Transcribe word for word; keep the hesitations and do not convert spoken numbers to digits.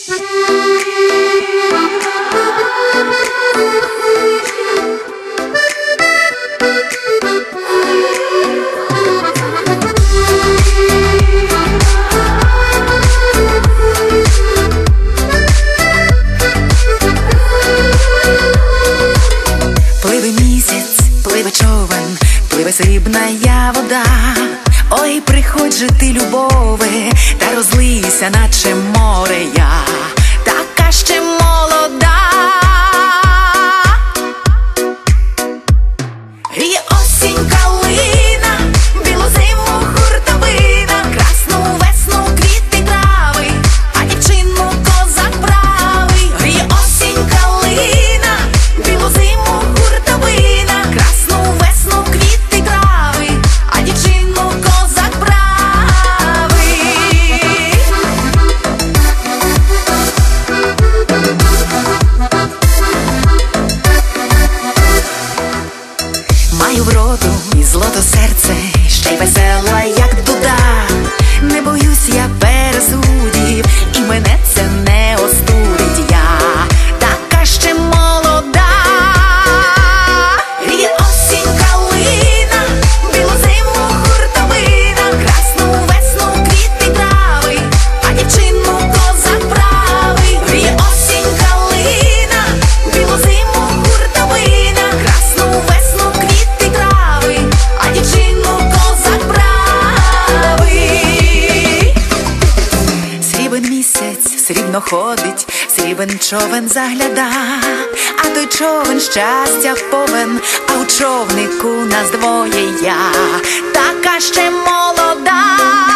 Пливе срібная вода, ой, приходь же ти, любове, та розлийся, наче море я, така ще молода. Гріє осінь калина, білу зиму хуртовина, красну весну квіти трави, а дівчину козак правий. Гріє осінь калина, білу зиму хуртовина, красну весну квіти трави, а дівчину козак правий. Маю вроду і злото серце, ще й весела, як дуда. Не боюсь я пересудів, і мене це не остудить. Я така ще молода. Гріє осінь калина, білу зиму хуртовина, красну весну квіти трави, а дівчину козак правий. Гріє осінь калина, білу зиму хуртовина, красну весну квіти трави, а дівчину козак правий. Срібен місяць срібно ходить, срібен човен загляда, а той човен щастя повен, а у човнику нас двоє я, така ще молода.